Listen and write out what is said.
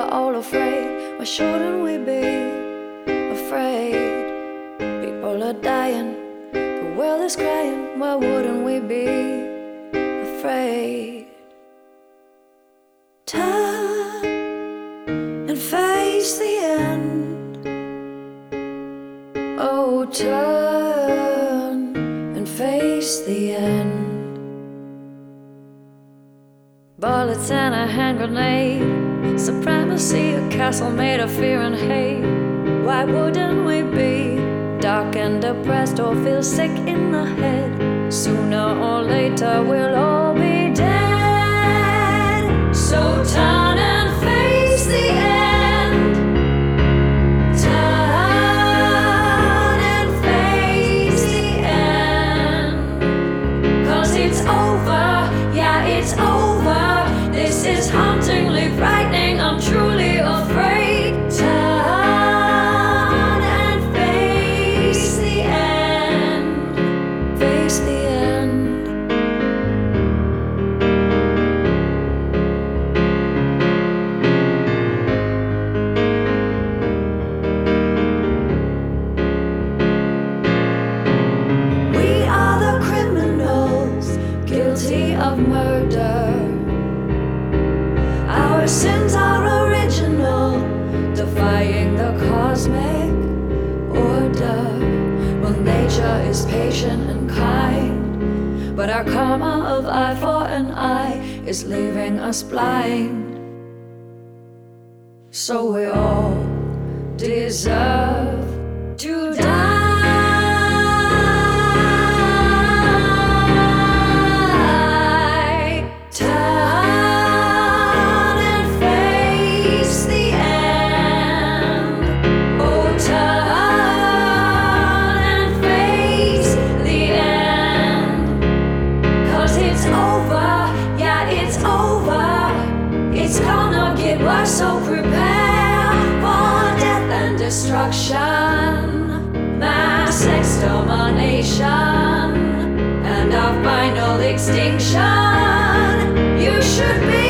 are all afraid. Why shouldn't we be afraid? People are dying, the world is crying. Why wouldn't we be afraid? Turn and face the end. Oh, turn and face the end. Bullets and a hand grenade, supremacy, a castle made of fear and hate. Why wouldn't we be dark and depressed or feel sick in the head? Sooner or later we'll all be dead. So turn and face the end. Turn and face the end. 'Cause it's over, yeah, it's over. This is hauntingly frightening, I'm truly afraid. Turn and face the end. Face the end. We are the criminals, guilty of murder. Our sins are original, defying the cosmic order. Well, nature is patient and kind, but our karma of eye for an eye is leaving us blind. So we all deserve to die. So prepare for death and destruction, mass extermination, and our final extinction. You should be